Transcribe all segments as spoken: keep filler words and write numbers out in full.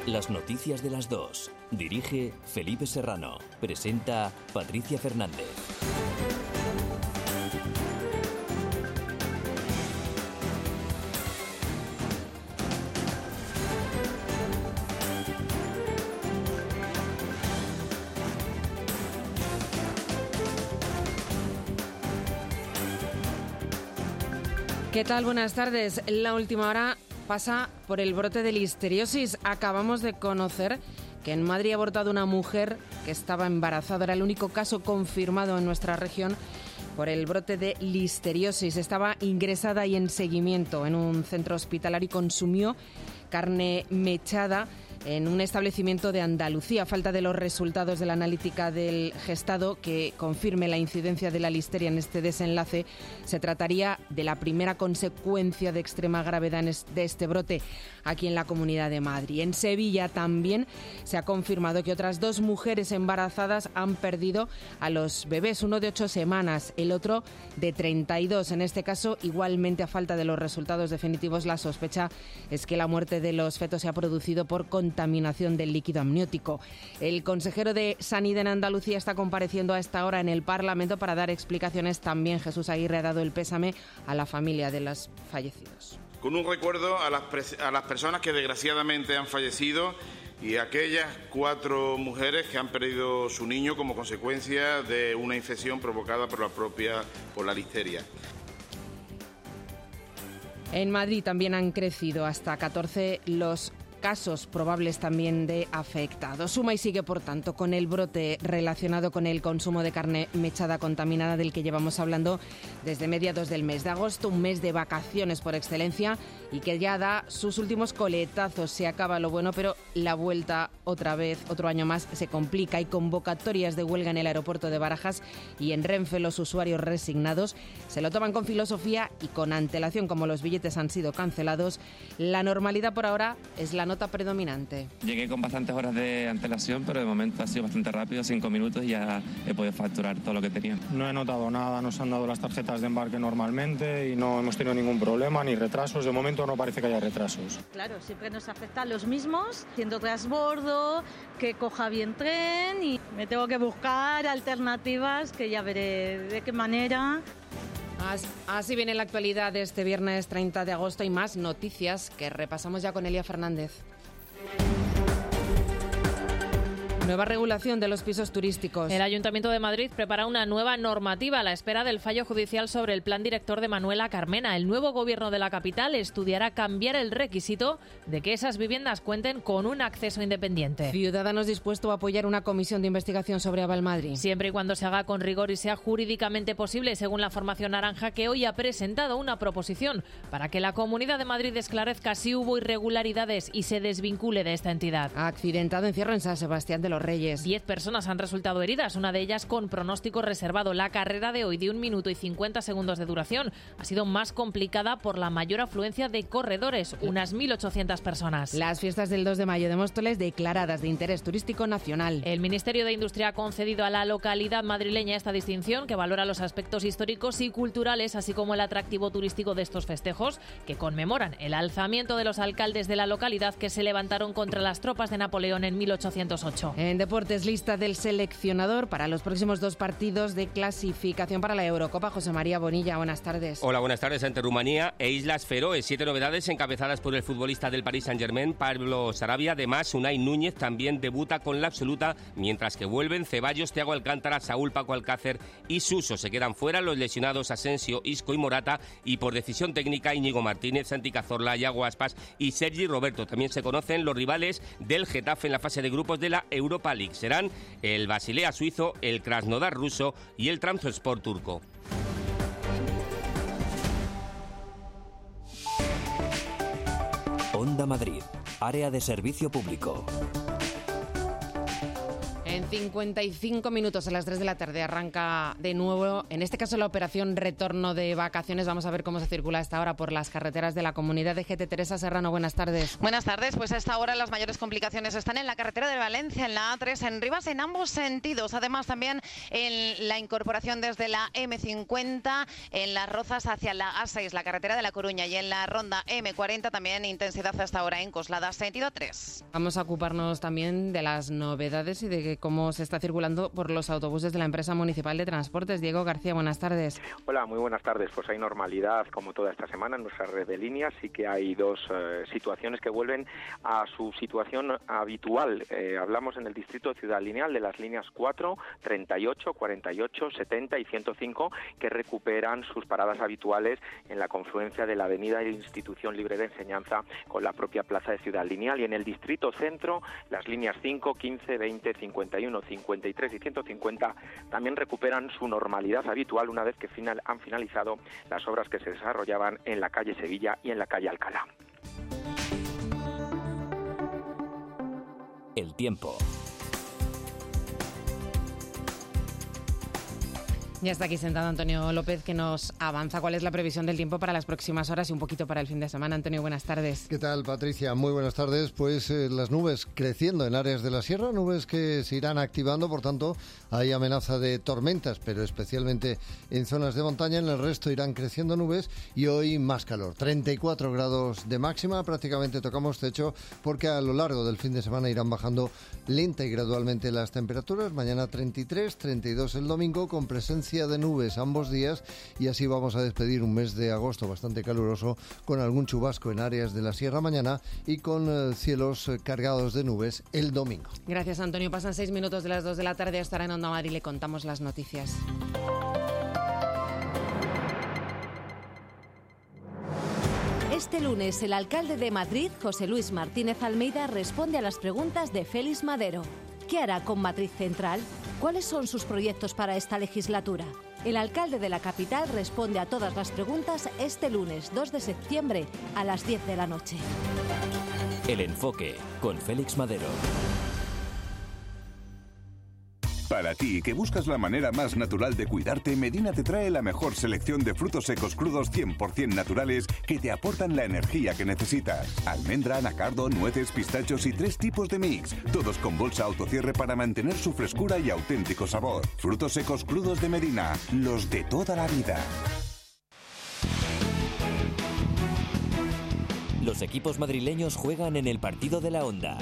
Las noticias de las dos. Dirige Felipe Serrano. Presenta Patricia Fernández. ¿Qué tal? Buenas tardes. La última hora pasa por el brote de listeriosis. Acabamos de conocer que en Madrid ha abortado una mujer que estaba embarazada. Era el único caso confirmado en nuestra región por el brote de listeriosis. Estaba ingresada y en seguimiento en un centro hospitalario y consumió carne mechada en un establecimiento de Andalucía. A falta de los resultados de la analítica del gestado que confirme la incidencia de la listeria en este desenlace, se trataría de la primera consecuencia de extrema gravedad de este brote aquí en la Comunidad de Madrid. En Sevilla también se ha confirmado que otras dos mujeres embarazadas han perdido a los bebés, uno de ocho semanas, el otro de treinta y dos. En este caso, igualmente a falta de los resultados definitivos, la sospecha es que la muerte de los fetos se ha producido por contaminación del líquido amniótico. El consejero de Sanidad en Andalucía está compareciendo a esta hora en el Parlamento para dar explicaciones. También Jesús Aguirre ha dado el pésame a la familia de los fallecidos. Con un recuerdo a las, a las personas que desgraciadamente han fallecido y a aquellas cuatro mujeres que han perdido su niño como consecuencia de una infección provocada por la propia por la listeria. En Madrid también han crecido hasta catorce los casos probables también de afectados. Suma y sigue, por tanto, con el brote relacionado con el consumo de carne mechada contaminada del que llevamos hablando desde mediados del mes de agosto, un mes de vacaciones por excelencia y que ya da sus últimos coletazos. Se acaba lo bueno, pero la vuelta otra vez, otro año más, se complica. Hay convocatorias de huelga en el aeropuerto de Barajas y en Renfe. Los usuarios resignados se lo toman con filosofía y con antelación, como los billetes han sido cancelados. La normalidad por ahora es la nota predominante. Llegué con bastantes horas de antelación, pero de momento ha sido bastante rápido, cinco minutos y ya he podido facturar todo lo que tenía. No he notado nada, nos han dado las tarjetas de embarque normalmente y no hemos tenido ningún problema ni retrasos. De momento no parece que haya retrasos. Claro, siempre nos afecta a los mismos, haciendo transbordo, que coja bien tren y me tengo que buscar alternativas que ya veré de qué manera. Así viene la actualidad de este viernes treinta de agosto y más noticias que repasamos ya con Elia Fernández. Nueva regulación de los pisos turísticos. El Ayuntamiento de Madrid prepara una nueva normativa a la espera del fallo judicial sobre el plan director de Manuela Carmena. El nuevo gobierno de la capital estudiará cambiar el requisito de que esas viviendas cuenten con un acceso independiente. Ciudadanos dispuesto a apoyar una comisión de investigación sobre Avalmadrid. Siempre y cuando se haga con rigor y sea jurídicamente posible, según la formación naranja, que hoy ha presentado una proposición para que la Comunidad de Madrid esclarezca si hubo irregularidades y se desvincule de esta entidad. Accidentado encierro en San Sebastián de los Reyes. Diez personas han resultado heridas, una de ellas con pronóstico reservado. La carrera de hoy, de un minuto y cincuenta segundos de duración, ha sido más complicada por la mayor afluencia de corredores, unas mil ochocientas personas. Las fiestas del dos de mayo de Móstoles declaradas de interés turístico nacional. El Ministerio de Industria ha concedido a la localidad madrileña esta distinción que valora los aspectos históricos y culturales, así como el atractivo turístico de estos festejos, que conmemoran el alzamiento de los alcaldes de la localidad que se levantaron contra las tropas de Napoleón en mil ochocientos ocho. En deportes, lista del seleccionador para los próximos dos partidos de clasificación para la Eurocopa. José María Bonilla, buenas tardes. Hola, buenas tardes. Ante Rumanía e Islas Feroe, siete novedades encabezadas por el futbolista del Paris Saint-Germain, Pablo Sarabia. Además, Unai Núñez también debuta con la absoluta, mientras que vuelven Ceballos, Thiago Alcántara, Saúl, Paco Alcácer y Suso. Se quedan fuera los lesionados Asensio, Isco y Morata, y por decisión técnica Íñigo Martínez, Santi Cazorla, Iago Aspas y Sergi Roberto. También se conocen los rivales del Getafe en la fase de grupos de la Europa League. Serán el Basilea suizo, el Krasnodar ruso y el Trabzonspor turco. Onda Madrid, área de servicio público. En cincuenta y cinco minutos, a las tres de la tarde, arranca de nuevo, en este caso, la operación retorno de vacaciones. Vamos a ver cómo se circula a esta hora por las carreteras de la comunidad de G T. Teresa Serrano, buenas tardes. Buenas tardes. Pues a esta hora las mayores complicaciones están en la carretera de Valencia, en la A tres, en Rivas, en ambos sentidos. Además, también en la incorporación desde la eme cincuenta, en Las Rozas hacia la A seis, la carretera de La Coruña, y en la ronda eme cuarenta también intensidad hasta ahora en Coslada, sentido A tres. Vamos a ocuparnos también de las novedades y de cómo se está circulando por los autobuses de la empresa municipal de transportes. Diego García, buenas tardes. Hola, muy buenas tardes. Pues hay normalidad como toda esta semana en nuestra red de líneas. Sí que hay dos eh, situaciones que vuelven a su situación habitual. Eh, hablamos en el distrito de Ciudad Lineal de las líneas cuatro, treinta y ocho, cuarenta y ocho, setenta y ciento cinco, que recuperan sus paradas habituales en la confluencia de la avenida de Institución Libre de Enseñanza con la propia plaza de Ciudad Lineal. Y en el distrito centro, las líneas cinco, quince, veinte, cincuenta y uno, cincuenta y tres y ciento cincuenta también recuperan su normalidad habitual una vez que final, han finalizado las obras que se desarrollaban en la calle Sevilla y en la calle Alcalá. El tiempo. Ya está aquí sentado Antonio López, que nos avanza cuál es la previsión del tiempo para las próximas horas y un poquito para el fin de semana. Antonio, buenas tardes. ¿Qué tal, Patricia? Muy buenas tardes. Pues eh, las nubes creciendo en áreas de la sierra, nubes que se irán activando, por tanto hay amenaza de tormentas, pero especialmente en zonas de montaña. En el resto irán creciendo nubes y hoy más calor, treinta y cuatro grados de máxima, prácticamente tocamos techo porque a lo largo del fin de semana irán bajando lenta y gradualmente las temperaturas. Mañana treinta y tres, treinta y dos el domingo, con presencia de nubes ambos días, y así vamos a despedir un mes de agosto bastante caluroso, con algún chubasco en áreas de la sierra mañana y con eh, cielos eh, cargados de nubes el domingo. Gracias, Antonio. Pasan seis minutos de las dos de la tarde. Estará en Onda Madrid y le contamos las noticias. Este lunes, el alcalde de Madrid, José Luis Martínez Almeida, responde a las preguntas de Félix Madero. ¿Qué hará con Madrid Central? ¿Cuáles son sus proyectos para esta legislatura? El alcalde de la capital responde a todas las preguntas este lunes dos de septiembre a las diez de la noche. El enfoque con Félix Madero. Para ti, que buscas la manera más natural de cuidarte, Medina te trae la mejor selección de frutos secos crudos cien por ciento naturales que te aportan la energía que necesitas. Almendra, anacardo, nueces, pistachos y tres tipos de mix, todos con bolsa autocierre para mantener su frescura y auténtico sabor. Frutos secos crudos de Medina, los de toda la vida. Los equipos madrileños juegan en el partido de la Onda.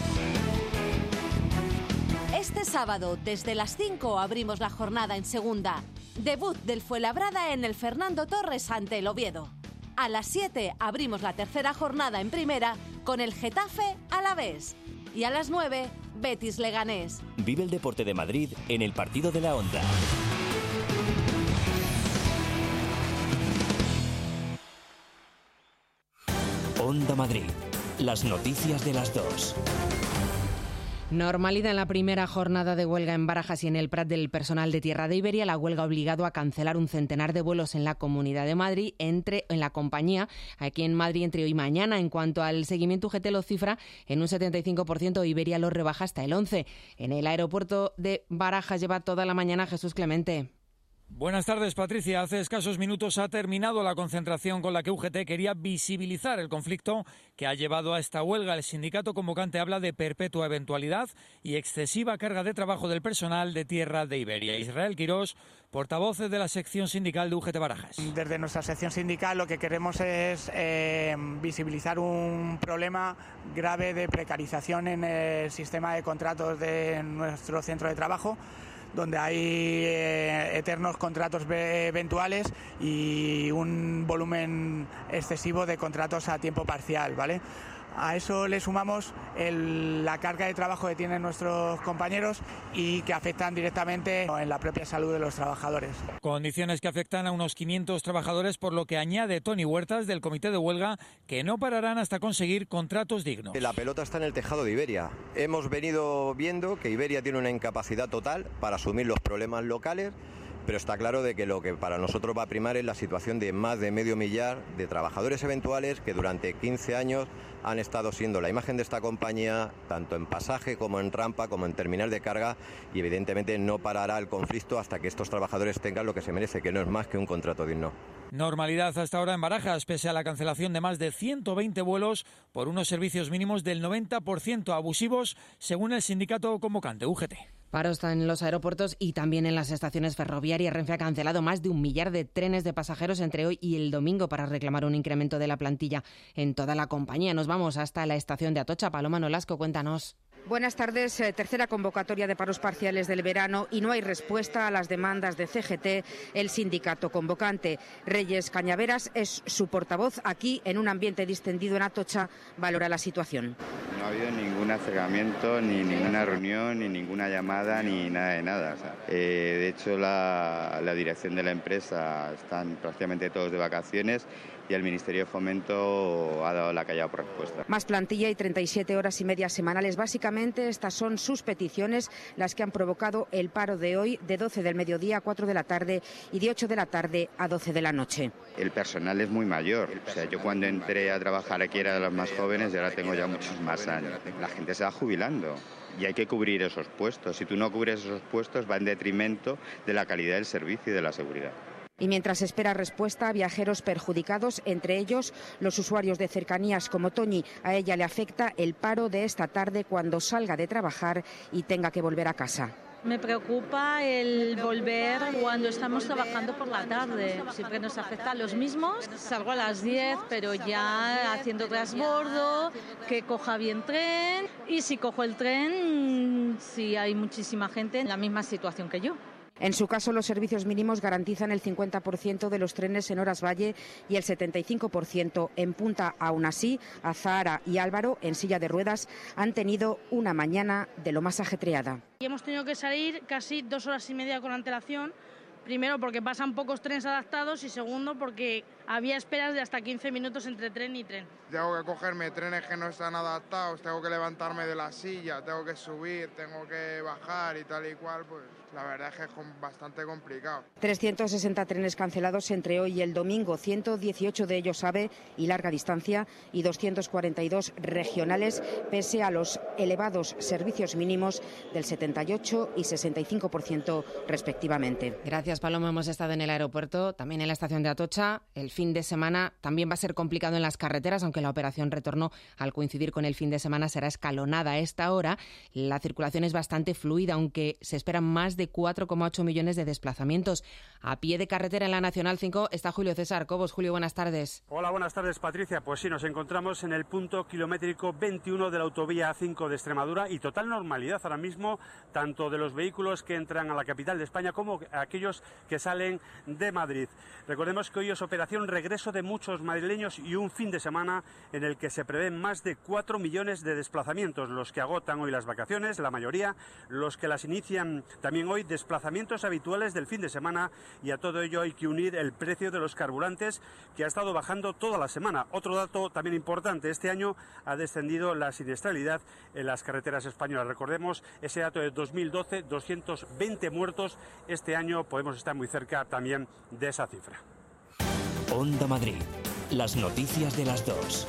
Este sábado, desde las cinco, abrimos la jornada en segunda. Debut del Fuenlabrada en el Fernando Torres ante el Oviedo. A las siete abrimos la tercera jornada en primera con el Getafe Alavés. Y a las nueve, Betis Leganés. Vive el deporte de Madrid en el partido de la Onda. Onda Madrid. Las noticias de las dos. Normalidad en la primera jornada de huelga en Barajas y en el Prat del personal de Tierra de Iberia. La huelga ha obligado a cancelar un centenar de vuelos en la Comunidad de Madrid, entre en la compañía, aquí en Madrid, entre hoy y mañana. En cuanto al seguimiento, U G T lo cifra en un setenta y cinco por ciento, Iberia lo rebaja hasta el once por ciento. En el aeropuerto de Barajas lleva toda la mañana Jesús Clemente. Buenas tardes, Patricia. Hace escasos minutos ha terminado la concentración con la que U G T quería visibilizar el conflicto que ha llevado a esta huelga. El sindicato convocante habla de perpetua eventualidad y excesiva carga de trabajo del personal de Tierra de Iberia. Israel Quirós, portavoz de la sección sindical de U G T Barajas. Desde nuestra sección sindical lo que queremos es eh, visibilizar un problema grave de precarización en el sistema de contratos de nuestro centro de trabajo, donde hay eh, eternos contratos eventuales y un volumen excesivo de contratos a tiempo parcial, ¿vale? A eso le sumamos el, la carga de trabajo que tienen nuestros compañeros y que afectan directamente en la propia salud de los trabajadores. Condiciones que afectan a unos quinientos trabajadores, por lo que añade Toni Huertas del Comité de Huelga que no pararán hasta conseguir contratos dignos. La pelota está en el tejado de Iberia. Hemos venido viendo que Iberia tiene una incapacidad total para asumir los problemas locales pero está claro de que lo que para nosotros va a primar es la situación de más de medio millar de trabajadores eventuales que durante quince años han estado siendo la imagen de esta compañía, tanto en pasaje como en rampa, como en terminal de carga, y evidentemente no parará el conflicto hasta que estos trabajadores tengan lo que se merece, que no es más que un contrato digno. Normalidad hasta ahora en Barajas, pese a la cancelación de más de ciento veinte vuelos por unos servicios mínimos del noventa por ciento abusivos, según el sindicato convocante U G T. Paro está en los aeropuertos y también en las estaciones ferroviarias. Renfe ha cancelado más de un millar de trenes de pasajeros entre hoy y el domingo para reclamar un incremento de la plantilla en toda la compañía. Nos vamos hasta la estación de Atocha. Paloma Nolasco, cuéntanos. Buenas tardes. Eh, tercera convocatoria de paros parciales del verano y no hay respuesta a las demandas de C G T, el sindicato convocante. Reyes Cañaveras es su portavoz. Aquí, en un ambiente distendido en Atocha, valora la situación. No ha habido ningún acercamiento, ni ninguna reunión, ni ninguna llamada, ni nada de nada. O sea, eh, de hecho, la, la dirección de la empresa están prácticamente todos de vacaciones y el Ministerio de Fomento ha dado la callada por respuesta. Más plantilla y treinta y siete horas y media semanales. Básicamente, estas son sus peticiones, las que han provocado el paro de hoy de doce del mediodía a cuatro de la tarde y de ocho de la tarde a doce de la noche. El personal es muy mayor. O sea, yo cuando entré a trabajar aquí era de los más jóvenes y ahora tengo ya muchos más años. La gente se va jubilando y hay que cubrir esos puestos. Si tú no cubres esos puestos, va en detrimento de la calidad del servicio y de la seguridad. Y mientras espera respuesta, viajeros perjudicados, entre ellos los usuarios de cercanías como Toñi. A ella le afecta el paro de esta tarde cuando salga de trabajar y tenga que volver a casa. Me preocupa el volver cuando estamos trabajando por la tarde. Siempre nos afecta a los mismos. Salgo a las diez, pero ya haciendo transbordo, que coja bien tren. Y si cojo el tren, sí hay muchísima gente en la misma situación que yo. En su caso, los servicios mínimos garantizan el cincuenta por ciento de los trenes en horas valle y el setenta y cinco por ciento en punta. Aún así, Azahara y Álvaro, en silla de ruedas, han tenido una mañana de lo más ajetreada. Y hemos tenido que salir casi dos horas y media con antelación. Primero porque pasan pocos trenes adaptados y segundo porque había esperas de hasta quince minutos entre tren y tren. Tengo que cogerme trenes que no están adaptados, tengo que levantarme de la silla, tengo que subir, tengo que bajar y tal y cual, pues la verdad es que es bastante complicado. trescientos sesenta trenes cancelados entre hoy y el domingo, ciento dieciocho de ellos AVE y larga distancia y doscientos cuarenta y dos regionales, pese a los elevados servicios mínimos del setenta y ocho y sesenta y cinco por ciento respectivamente. Gracias, Paloma. Hemos estado en el aeropuerto, también en la estación de Atocha. El fin de semana también va a ser complicado en las carreteras, aunque la operación retorno, al coincidir con el fin de semana, será escalonada. A esta hora la circulación es bastante fluida, aunque se esperan más de cuatro coma ocho millones de desplazamientos. A pie de carretera en la Nacional cinco está Julio César Cobos. Julio, buenas tardes. Hola, buenas tardes, Patricia. Pues sí, nos encontramos en el punto kilométrico veintiuno de la autovía A cinco de Extremadura y total normalidad ahora mismo, tanto de los vehículos que entran a la capital de España como aquellos que salen de Madrid. Recordemos que hoy es operación regreso de muchos madrileños y un fin de semana en el que se prevén más de cuatro millones de desplazamientos, los que agotan hoy las vacaciones, la mayoría, los que las inician también hoy, desplazamientos habituales del fin de semana, y a todo ello hay que unir el precio de los carburantes, que ha estado bajando toda la semana. Otro dato también importante, este año ha descendido la siniestralidad en las carreteras españolas. Recordemos ese dato de dos mil doce, doscientos veinte muertos. Este año podemos estar muy cerca también de esa cifra. Onda Madrid. Las noticias de las dos.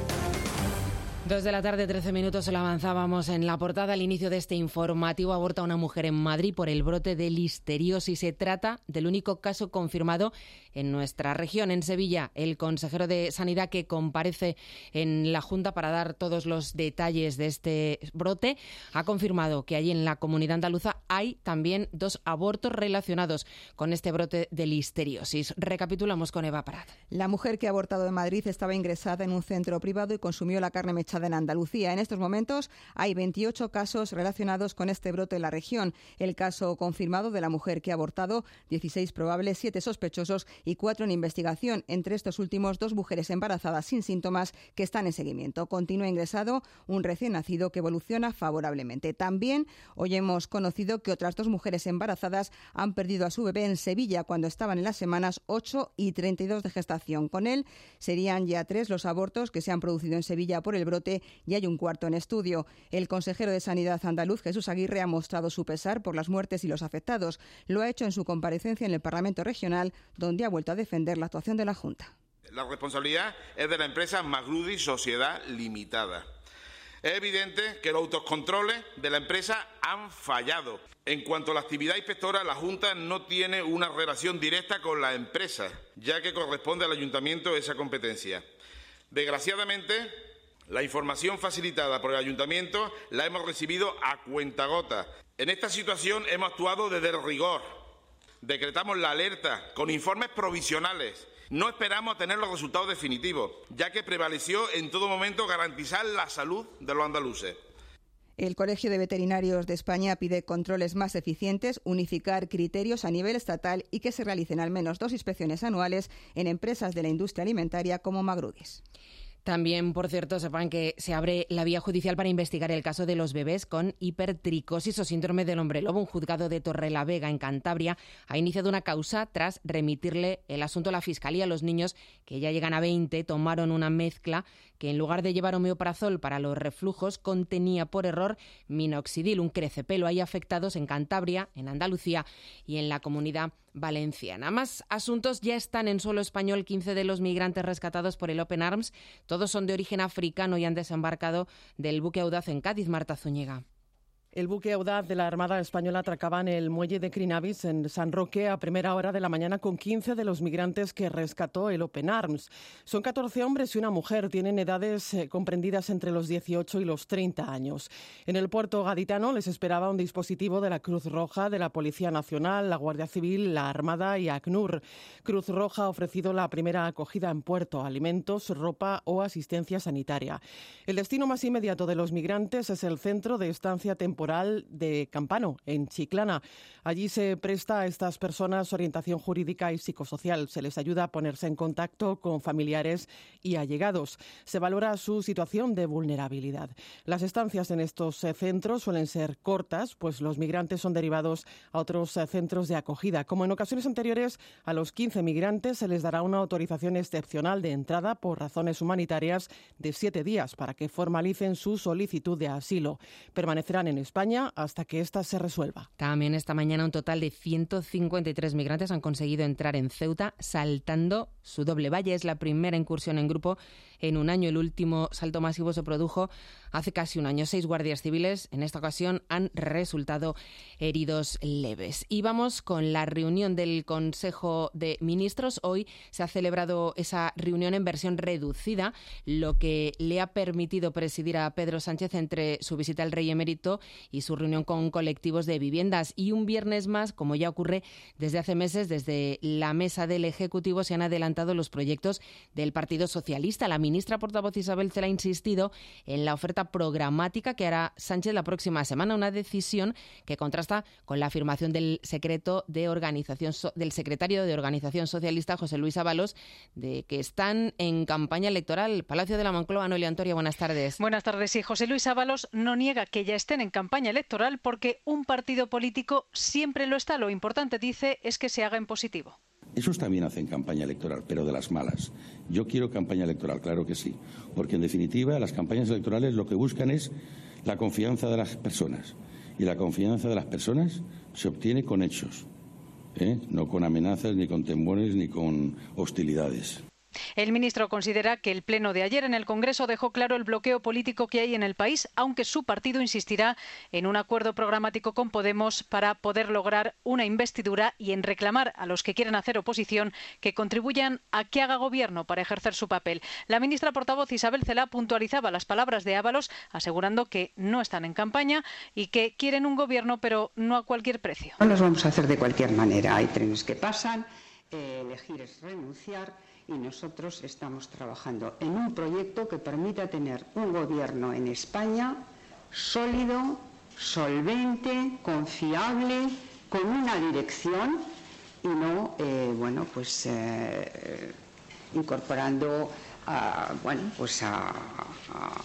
Dos de la tarde, trece minutos, lo avanzábamos en la portada. Al inicio de este informativo, aborta una mujer en Madrid por el brote de listeriosis. Se trata del único caso confirmado en nuestra región. En Sevilla, el consejero de Sanidad, que comparece en la Junta para dar todos los detalles de este brote, ha confirmado que allí en la comunidad andaluza hay también dos abortos relacionados con este brote de listeriosis. Recapitulamos con Eva Prat. La mujer que ha abortado en Madrid estaba ingresada en un centro privado y consumió la carne mechada en Andalucía. En estos momentos hay veintiocho casos relacionados con este brote en la región. El caso confirmado de la mujer que ha abortado, dieciséis probables, siete sospechosos y cuatro en investigación. Entre estos últimos, dos mujeres embarazadas sin síntomas que están en seguimiento. Continúa ingresado un recién nacido que evoluciona favorablemente. También hoy hemos conocido que otras dos mujeres embarazadas han perdido a su bebé en Sevilla cuando estaban en las semanas ocho y treinta y dos de gestación. Con él serían ya tres los abortos que se han producido en Sevilla por el brote brote y hay un cuarto en estudio. El consejero de Sanidad andaluz, Jesús Aguirre, ha mostrado su pesar por las muertes y los afectados. Lo ha hecho en su comparecencia en el Parlamento Regional, donde ha vuelto a defender la actuación de la Junta. La responsabilidad es de la empresa Magrudi Sociedad Limitada. Es evidente que los autocontroles de la empresa han fallado. En cuanto a la actividad inspectora, la Junta no tiene una relación directa con la empresa, ya que corresponde al Ayuntamiento esa competencia. Desgraciadamente, la información facilitada por el Ayuntamiento la hemos recibido a cuentagotas. En esta situación hemos actuado desde el rigor. Decretamos la alerta con informes provisionales. No esperamos a tener los resultados definitivos, ya que prevaleció en todo momento garantizar la salud de los andaluces. El Colegio de Veterinarios de España pide controles más eficientes, unificar criterios a nivel estatal y que se realicen al menos dos inspecciones anuales en empresas de la industria alimentaria como Magrudis. También, por cierto, sepan que se abre la vía judicial para investigar el caso de los bebés con hipertricosis o síndrome del hombre lobo. Un juzgado de Torrelavega, en Cantabria, ha iniciado una causa tras remitirle el asunto a la Fiscalía. Los niños, que ya llegan a veinte, tomaron una mezcla que en lugar de llevar omeprazol para los reflujos contenía por error minoxidil, un crecepelo. Hay afectados en Cantabria, en Andalucía y en la Comunidad Valenciana. Más asuntos. Ya están en suelo español quince de los migrantes rescatados por el Open Arms. Todos son de origen africano y han desembarcado del buque Audaz en Cádiz. Marta Zúñiga. El buque Audaz de la Armada Española atracaba en el muelle de Crinavis, en San Roque, a primera hora de la mañana con quince de los migrantes que rescató el Open Arms. Son catorce hombres y una mujer. Tienen edades eh, comprendidas entre los dieciocho y los treinta años. En el puerto gaditano les esperaba un dispositivo de la Cruz Roja, de la Policía Nacional, la Guardia Civil, la Armada y ACNUR. Cruz Roja ha ofrecido la primera acogida en puerto, alimentos, ropa o asistencia sanitaria. El destino más inmediato de los migrantes es el centro de estancia temporal de Campano, en Chiclana. Allí se presta a estas personas orientación jurídica y psicosocial. Se les ayuda a ponerse en contacto con familiares y allegados. Se valora su situación de vulnerabilidad. Las estancias en estos eh, centros suelen ser cortas, pues los migrantes son derivados a otros eh, centros de acogida. Como en ocasiones anteriores, a los quince migrantes se les dará una autorización excepcional de entrada por razones humanitarias de siete días para que formalicen su solicitud de asilo. Permanecerán en España hasta que ésta se resuelva. También esta mañana un total de ciento cincuenta y tres migrantes han conseguido entrar en Ceuta saltando su doble valla. Es la primera incursión en grupo en un año. El último salto masivo se produjo hace casi un año. Seis guardias civiles en esta ocasión han resultado heridos leves. Y vamos con la reunión del Consejo de Ministros. Hoy se ha celebrado esa reunión en versión reducida, lo que le ha permitido presidir a Pedro Sánchez entre su visita al Rey Emérito y su reunión con colectivos de viviendas. Y un viernes más, como ya ocurre desde hace meses, desde la mesa del Ejecutivo se han adelantado los proyectos del Partido Socialista. La ministra portavoz Isabel Cela ha insistido en la oferta programática que hará Sánchez la próxima semana, una decisión que contrasta con la afirmación del secreto de organización del secretario de Organización Socialista, José Luis Ábalos, de que están en campaña electoral. Palacio de la Moncloa, Noelia Antoria, buenas tardes. Buenas tardes. Sí, José Luis Ábalos no niega que ya estén en campaña electoral porque un partido político siempre lo está. Lo importante, dice, es que se haga en positivo. Esos también hacen campaña electoral, pero de las malas. Yo quiero campaña electoral, claro que sí, porque en definitiva las campañas electorales lo que buscan es la confianza de las personas. Y la confianza de las personas se obtiene con hechos, ¿eh? No con amenazas, ni con temores, ni con hostilidades. El ministro considera que el pleno de ayer en el Congreso dejó claro el bloqueo político que hay en el país, aunque su partido insistirá en un acuerdo programático con Podemos para poder lograr una investidura y en reclamar a los que quieren hacer oposición que contribuyan a que haga gobierno para ejercer su papel. La ministra portavoz Isabel Cela puntualizaba las palabras de Ábalos, asegurando que no están en campaña y que quieren un gobierno, pero no a cualquier precio. No los vamos a hacer de cualquier manera. Hay trenes que pasan, eh, elegir es renunciar. Y nosotros estamos trabajando en un proyecto que permita tener un gobierno en España sólido, solvente, confiable, con una dirección y no, eh, bueno, pues eh, incorporando a, bueno, pues a, a,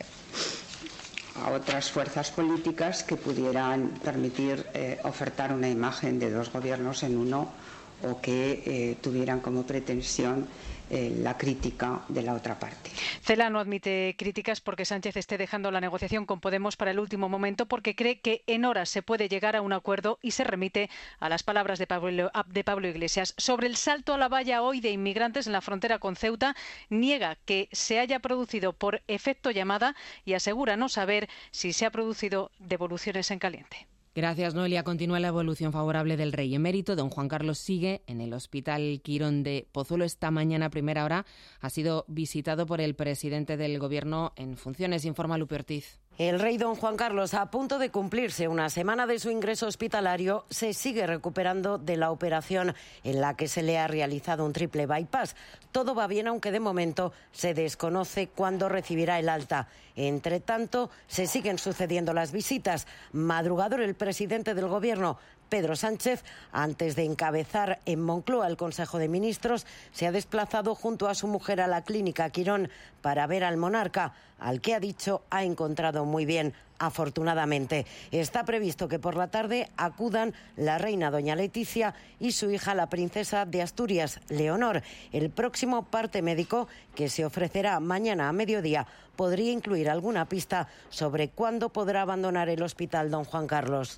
a otras fuerzas políticas que pudieran permitir eh, ofertar una imagen de dos gobiernos en uno, o que eh, tuvieran como pretensión eh, la crítica de la otra parte. Cela no admite críticas porque Sánchez esté dejando la negociación con Podemos para el último momento, porque cree que en horas se puede llegar a un acuerdo, y se remite a las palabras de Pablo, de Pablo Iglesias. Sobre el salto a la valla hoy de inmigrantes en la frontera con Ceuta, niega que se haya producido por efecto llamada y asegura no saber si se ha producido devoluciones en caliente. Gracias, Noelia. Continúa la evolución favorable del rey emérito. Don Juan Carlos sigue en el Hospital Quirón de Pozuelo. Esta mañana a primera hora ha sido visitado por el presidente del Gobierno en funciones, informa Lupe Ortiz. El rey don Juan Carlos, a punto de cumplirse una semana de su ingreso hospitalario, se sigue recuperando de la operación en la que se le ha realizado un triple bypass. Todo va bien, aunque de momento se desconoce cuándo recibirá el alta. Entre tanto, se siguen sucediendo las visitas. Madrugador el presidente del Gobierno, Pedro Sánchez, antes de encabezar en Moncloa el Consejo de Ministros, se ha desplazado junto a su mujer a la clínica Quirón para ver al monarca, al que ha dicho ha encontrado muy bien, afortunadamente. Está previsto que por la tarde acudan la reina doña Leticia y su hija la princesa de Asturias, Leonor. El próximo parte médico, que se ofrecerá mañana a mediodía, podría incluir alguna pista sobre cuándo podrá abandonar el hospital don Juan Carlos.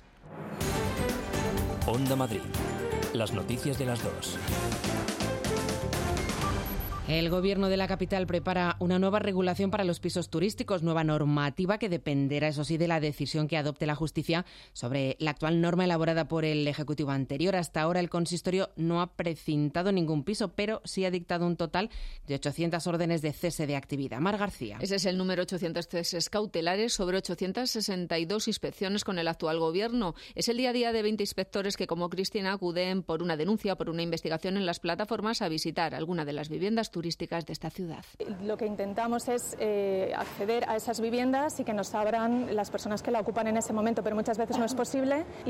Onda Madrid. Las noticias de las dos. El Gobierno de la capital prepara una nueva regulación para los pisos turísticos, nueva normativa que dependerá, eso sí, de la decisión que adopte la justicia sobre la actual norma elaborada por el Ejecutivo anterior. Hasta ahora el consistorio no ha precintado ningún piso, pero sí ha dictado un total de ochocientas órdenes de cese de actividad. Mar García. Ese es el número, ochocientos ceses cautelares sobre ochocientas sesenta y dos inspecciones con el actual Gobierno. Es el día a día de veinte inspectores que, como Cristina, acuden por una denuncia o por una investigación en las plataformas a visitar alguna de las viviendas turísticas de esta ciudad. Lo que intentamos es eh, acceder a esas viviendas y que nos abran las personas que la ocupan en ese momento, pero muchas veces no es posible y,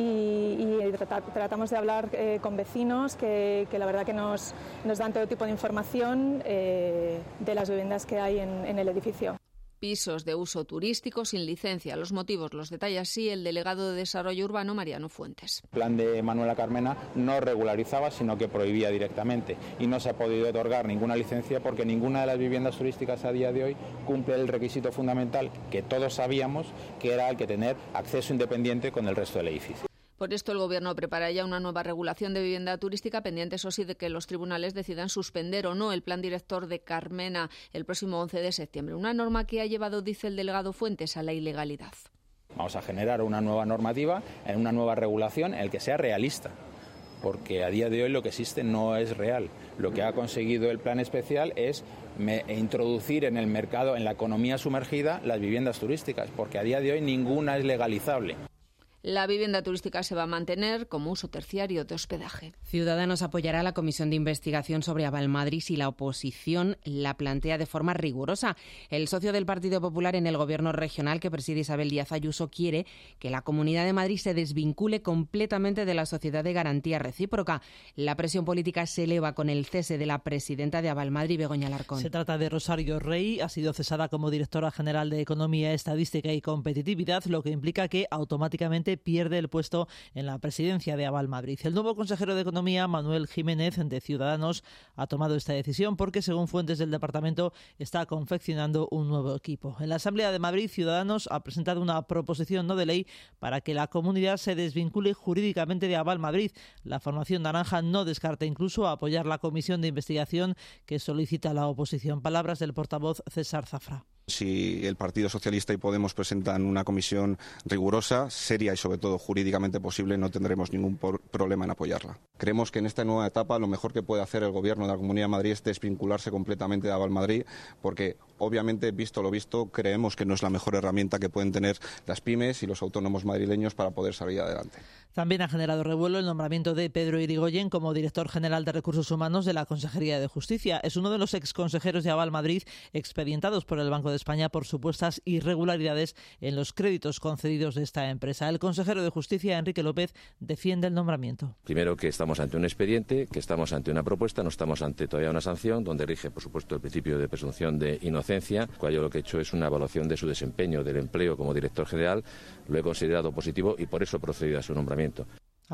y trata, tratamos de hablar eh, con vecinos que, que la verdad que nos, nos dan todo tipo de información eh, de las viviendas que hay en, en el edificio. Pisos de uso turístico sin licencia. Los motivos los detalla así el delegado de Desarrollo Urbano, Mariano Fuentes. El plan de Manuela Carmena no regularizaba, sino que prohibía directamente, y no se ha podido otorgar ninguna licencia porque ninguna de las viviendas turísticas a día de hoy cumple el requisito fundamental que todos sabíamos, que era el que tener acceso independiente con el resto del edificio. Por esto el Gobierno prepara ya una nueva regulación de vivienda turística, pendiente, eso sí, de que los tribunales decidan suspender o no el plan director de Carmena el próximo once de septiembre. Una norma que ha llevado, dice el delegado Fuentes, a la ilegalidad. Vamos a generar una nueva normativa, una nueva regulación en el que sea realista, porque a día de hoy lo que existe no es real. Lo que ha conseguido el plan especial es me, introducir en el mercado, en la economía sumergida, las viviendas turísticas, porque a día de hoy ninguna es legalizable. La vivienda turística se va a mantener como uso terciario de hospedaje. Ciudadanos apoyará la comisión de investigación sobre Avalmadrid si la oposición la plantea de forma rigurosa. El socio del Partido Popular en el Gobierno regional que preside Isabel Díaz Ayuso quiere que la Comunidad de Madrid se desvincule completamente de la Sociedad de Garantía Recíproca. La presión política se eleva con el cese de la presidenta de Avalmadrid, Begoña Alarcón. Se trata de Rosario Rey, ha sido cesada como directora general de Economía, Estadística y Competitividad, lo que implica que automáticamente pierde el puesto en la presidencia de Avalmadrid. El nuevo consejero de Economía, Manuel Jiménez, de Ciudadanos, ha tomado esta decisión porque, según fuentes del departamento, está confeccionando un nuevo equipo. En la Asamblea de Madrid, Ciudadanos ha presentado una proposición no de ley para que la comunidad se desvincule jurídicamente de Avalmadrid. La formación naranja no descarta incluso apoyar la comisión de investigación que solicita la oposición. Palabras del portavoz César Zafra. Si el Partido Socialista y Podemos presentan una comisión rigurosa, seria y sobre todo jurídicamente posible, no tendremos ningún por- problema en apoyarla. Creemos que en esta nueva etapa lo mejor que puede hacer el Gobierno de la Comunidad de Madrid es desvincularse completamente de Avalmadrid, porque obviamente, visto lo visto, creemos que no es la mejor herramienta que pueden tener las pymes y los autónomos madrileños para poder salir adelante. También ha generado revuelo el nombramiento de Pedro Irigoyen como director general de Recursos Humanos de la Consejería de Justicia. Es uno de los exconsejeros de Avalmadrid expedientados por el Banco de España por supuestas irregularidades en los créditos concedidos de esta empresa. El consejero de Justicia, Enrique López, defiende el nombramiento. Primero, que estamos ante un expediente, que estamos ante una propuesta, no estamos ante todavía una sanción, donde rige, por supuesto, el principio de presunción de inocencia, cual yo lo que he hecho es una evaluación de su desempeño, del empleo como director general, lo he considerado positivo y por eso he procedido a su nombramiento.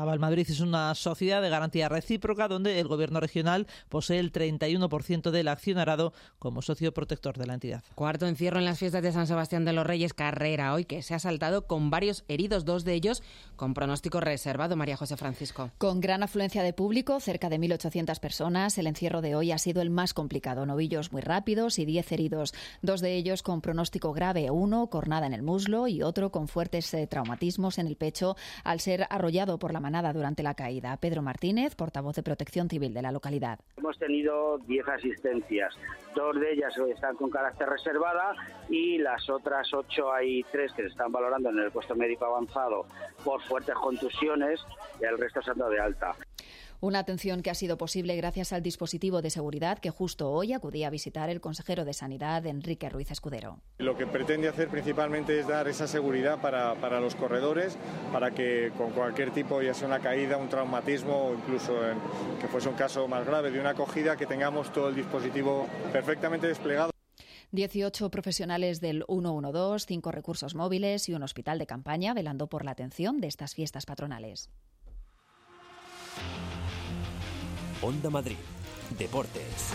Avalmadrid es una sociedad de garantía recíproca donde el Gobierno regional posee el treinta y uno por ciento del accionariado como socio protector de la entidad. Cuarto encierro en las fiestas de San Sebastián de los Reyes, Carrera hoy, que se ha saltado con varios heridos, dos de ellos con pronóstico reservado. María José Francisco. Con gran afluencia de público, cerca de mil ochocientas personas, el encierro de hoy ha sido el más complicado. Novillos muy rápidos y diez heridos, dos de ellos con pronóstico grave, uno cornada en el muslo y otro con fuertes eh, traumatismos en el pecho al ser arrollado por la manada durante la caída. Pedro Martínez, portavoz de Protección Civil de la localidad. Hemos tenido diez asistencias, dos de ellas están con carácter reservada y las otras ocho hay tres que se están valorando en el puesto médico avanzado por fuertes contusiones y el resto se han dado de alta. Una atención que ha sido posible gracias al dispositivo de seguridad que justo hoy acudía a visitar el consejero de Sanidad, Enrique Ruiz Escudero. Lo que pretende hacer principalmente es dar esa seguridad para, para los corredores, para que con cualquier tipo, ya sea una caída, un traumatismo o incluso en, que fuese un caso más grave de una acogida, que tengamos todo el dispositivo perfectamente desplegado. dieciocho profesionales del ciento doce, cinco recursos móviles y un hospital de campaña velando por la atención de estas fiestas patronales. Onda Madrid, Deportes.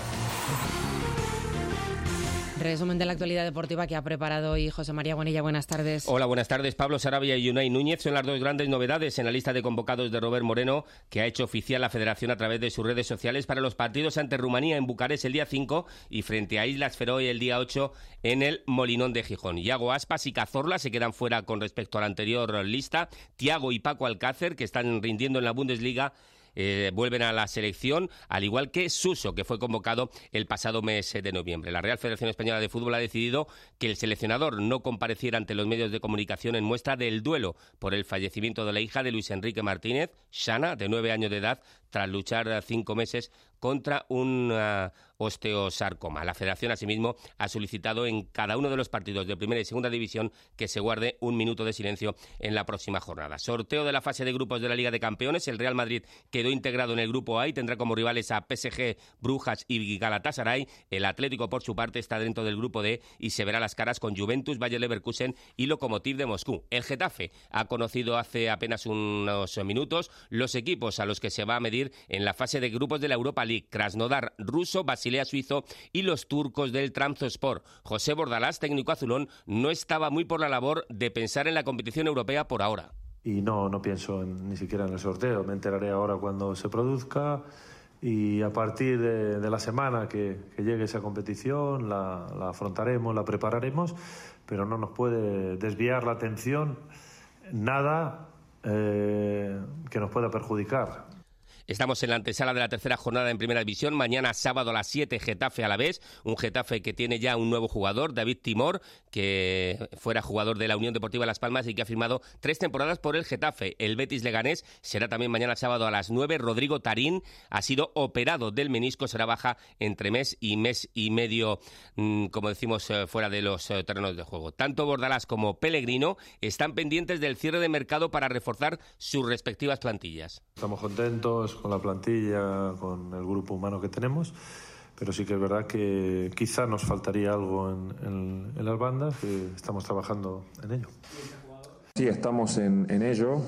Resumen de la actualidad deportiva que ha preparado hoy José María Bonilla. Buenas tardes. Hola, buenas tardes. Pablo Sarabia y Unai Núñez son las dos grandes novedades en la lista de convocados de Robert Moreno, que ha hecho oficial la Federación a través de sus redes sociales para los partidos ante Rumanía en Bucarest el día cinco y frente a Islas Feroe el día ocho en el Molinón de Gijón. Iago Aspas y Cazorla se quedan fuera con respecto a la anterior lista. Thiago y Paco Alcácer, que están rindiendo en la Bundesliga, Eh, vuelven a la selección, al igual que Suso, que fue convocado el pasado mes de noviembre. La Real Federación Española de Fútbol ha decidido que el seleccionador no compareciera ante los medios de comunicación en muestra del duelo por el fallecimiento de la hija de Luis Enrique Martínez, Shana, de nueve años de edad, tras luchar cinco meses contra un uh, osteosarcoma. La Federación, asimismo, ha solicitado en cada uno de los partidos de Primera y Segunda División que se guarde un minuto de silencio en la próxima jornada. Sorteo de la fase de grupos de la Liga de Campeones. El Real Madrid quedó integrado en el grupo A y tendrá como rivales a P S G, Brujas y Galatasaray. El Atlético, por su parte, está dentro del grupo D y se verá las caras con Juventus, Bayer Leverkusen y Lokomotiv de Moscú. El Getafe ha conocido hace apenas unos minutos los equipos a los que se va a medir en la fase de grupos de la Europa League: Krasnodar ruso, Basilea suizo y los turcos del Trabzonspor. José Bordalás, técnico azulón, no estaba muy por la labor de pensar en la competición europea por ahora. Y no, no pienso en, ni siquiera en el sorteo, me enteraré ahora cuando se produzca y a partir de, de la semana que, que llegue esa competición la, la afrontaremos, la prepararemos, pero no nos puede desviar la atención nada eh, que nos pueda perjudicar. Estamos en la antesala de la tercera jornada en Primera División. Mañana sábado a las siete, Getafe Alavés. Un Getafe que tiene ya un nuevo jugador, David Timor, que fuera jugador de la Unión Deportiva Las Palmas y que ha firmado tres temporadas por el Getafe. El Betis Leganés será también mañana sábado a las nueve. Rodrigo Tarín ha sido operado del menisco, será baja entre mes y mes y medio, como decimos, fuera de los terrenos de juego. Tanto Bordalás como Pellegrino están pendientes del cierre de mercado para reforzar sus respectivas plantillas. Estamos contentos con la plantilla, con el grupo humano que tenemos, pero sí que es verdad que quizá nos faltaría algo en, en, en las bandas y estamos trabajando en ello. Sí, estamos en, en ello.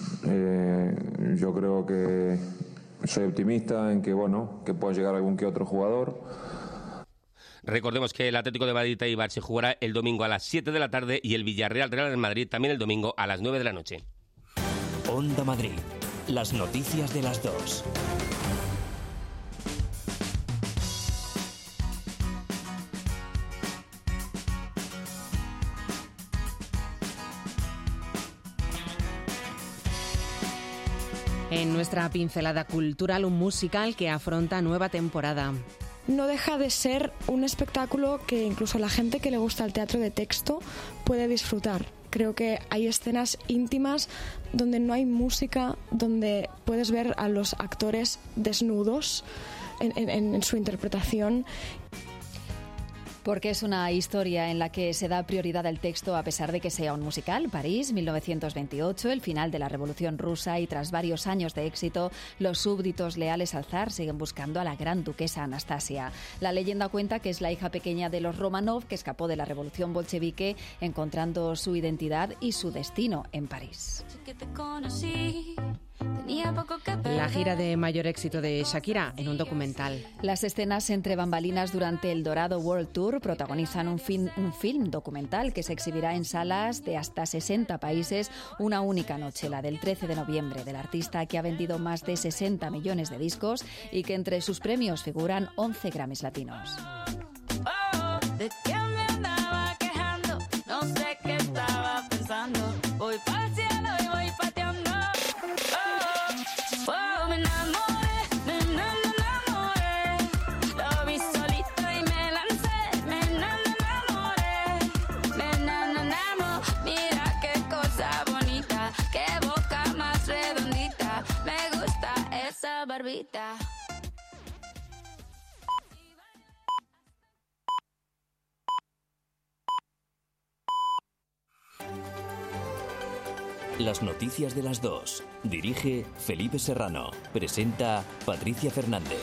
Eh, yo creo que soy optimista en que, bueno, que pueda llegar algún que otro jugador. Recordemos que el Atlético de Madrid Eibar se jugará el domingo a las siete de la tarde y el Villarreal Real Madrid también el domingo a las nueve de la noche. Onda Madrid. Las noticias de las dos. En nuestra pincelada cultural, un musical que afronta nueva temporada. No deja de ser un espectáculo que incluso la gente que le gusta el teatro de texto puede disfrutar. Creo que hay escenas íntimas donde no hay música, donde puedes ver a los actores desnudos en, en, en su interpretación. Porque es una historia en la que se da prioridad al texto a pesar de que sea un musical. París, mil novecientos veintiocho, el final de la Revolución Rusa, y tras varios años de éxito, los súbditos leales al zar siguen buscando a la gran duquesa Anastasia. La leyenda cuenta que es la hija pequeña de los Romanov que escapó de la Revolución bolchevique, encontrando su identidad y su destino en París. Que te conocí, La gira de mayor éxito de Shakira en un documental. Las escenas entre bambalinas durante el Dorado World Tour protagonizan un, fin, un film documental que se exhibirá en salas de hasta sesenta países una única noche, la del trece de noviembre, del artista que ha vendido más de sesenta millones de discos y que entre sus premios figuran once Grammys latinos. Oh, ¿de qué me andaba quejando? No sé qué estaba pensando. Voy para el cielo y voy pateando. Oh, me enamoré, me enamoré, lo vi solito y me lancé, me enamoré, me enamoré, mira qué cosa bonita, qué boca más redondita, me gusta esa barbita. Las noticias de las dos. Dirige Felipe Serrano. Presenta Patricia Fernández.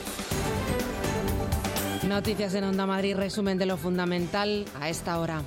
Noticias en Onda Madrid, resumen de lo fundamental a esta hora.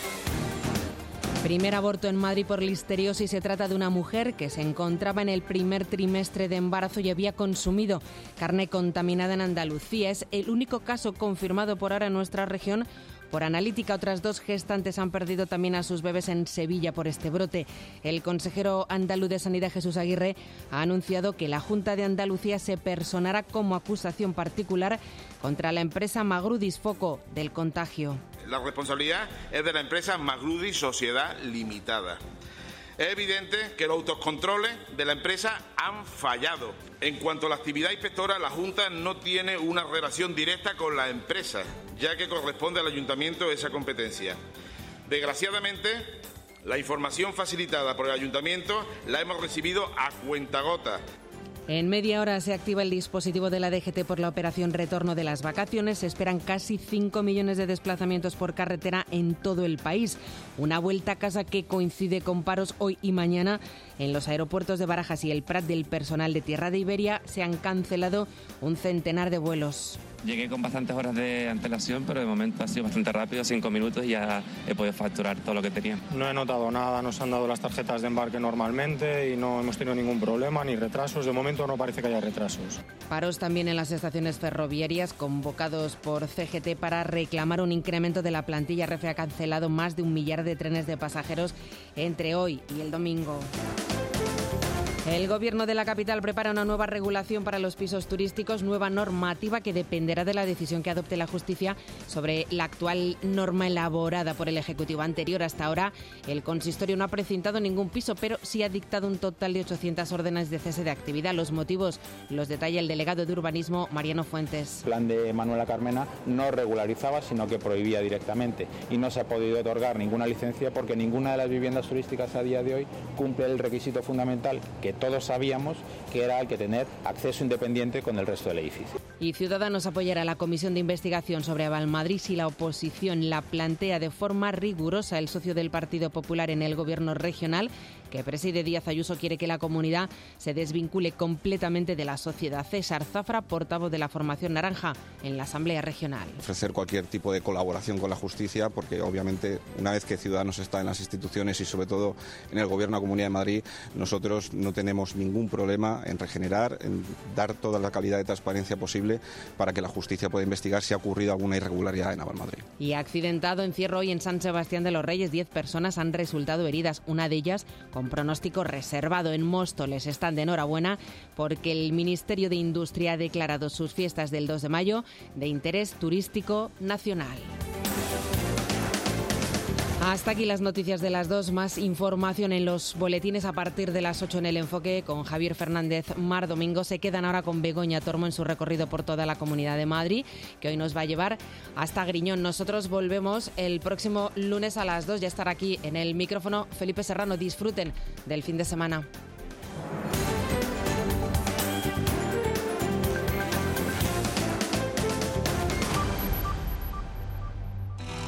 Primer aborto en Madrid por listeriosis. Se trata de una mujer que se encontraba en el primer trimestre de embarazo y había consumido carne contaminada en Andalucía. Es el único caso confirmado por ahora en nuestra región. Por analítica, otras dos gestantes han perdido también a sus bebés en Sevilla por este brote. El consejero andaluz de Sanidad, Jesús Aguirre, ha anunciado que la Junta de Andalucía se personará como acusación particular contra la empresa Magrudis, foco del contagio. La responsabilidad es de la empresa Magrudis Sociedad Limitada. Es evidente que los autocontroles de la empresa han fallado. En cuanto a la actividad inspectora, la Junta no tiene una relación directa con la empresa, ya que corresponde al Ayuntamiento esa competencia. Desgraciadamente, la información facilitada por el Ayuntamiento la hemos recibido a cuentagotas. En media hora se activa el dispositivo de la D G T por la operación Retorno de las Vacaciones. Se esperan casi cinco millones de desplazamientos por carretera en todo el país. Una vuelta a casa que coincide con paros hoy y mañana en los aeropuertos de Barajas y el Prat. Del personal de Tierra de Iberia se han cancelado un centenar de vuelos. Llegué con bastantes horas de antelación, pero de momento ha sido bastante rápido, cinco minutos y ya he podido facturar todo lo que tenía. No he notado nada, nos han dado las tarjetas de embarque normalmente y no hemos tenido ningún problema ni retrasos. De momento no parece que haya retrasos. Paros también en las estaciones ferroviarias convocados por C G T para reclamar un incremento de la plantilla. Renfe ha cancelado más de un millar de trenes de pasajeros entre hoy y el domingo. El Gobierno de la capital prepara una nueva regulación para los pisos turísticos, nueva normativa que dependerá de la decisión que adopte la justicia sobre la actual norma elaborada por el Ejecutivo anterior. Hasta ahora, el consistorio no ha precintado ningún piso, pero sí ha dictado un total de ochocientas órdenes de cese de actividad. Los motivos los detalla el delegado de Urbanismo, Mariano Fuentes. El plan de Manuela Carmena no regularizaba, sino que prohibía directamente. Y no se ha podido otorgar ninguna licencia porque ninguna de las viviendas turísticas a día de hoy cumple el requisito fundamental que todos sabíamos, que era el que tener acceso independiente con el resto del edificio. Y Ciudadanos apoyará la comisión de investigación sobre Avalmadrid si la oposición la plantea de forma rigurosa. El socio del Partido Popular en el gobierno regional, que preside Díaz Ayuso, quiere que la comunidad se desvincule completamente de la sociedad. César Zafra, portavoz de la formación naranja en la Asamblea Regional. Ofrecer cualquier tipo de colaboración con la justicia, porque obviamente una vez que Ciudadanos está en las instituciones y sobre todo en el Gobierno de la Comunidad de Madrid, nosotros no tenemos ningún problema en regenerar, en dar toda la calidad de transparencia posible para que la justicia pueda investigar si ha ocurrido alguna irregularidad en Avalmadrid. Y accidentado encierro hoy en San Sebastián de los Reyes. Diez personas han resultado heridas, una de ellas con pronóstico reservado. En Móstoles están de enhorabuena porque el Ministerio de Industria ha declarado sus fiestas del dos de mayo de interés turístico nacional. Hasta aquí las noticias de las dos. Más información en los boletines a partir de las ocho en El Enfoque con Javier Fernández. Mar Domingo. Se quedan ahora con Begoña Tormo en su recorrido por toda la Comunidad de Madrid, que hoy nos va a llevar hasta Griñón. Nosotros volvemos el próximo lunes a las dos. Ya estará aquí en el micrófono Felipe Serrano. Disfruten del fin de semana.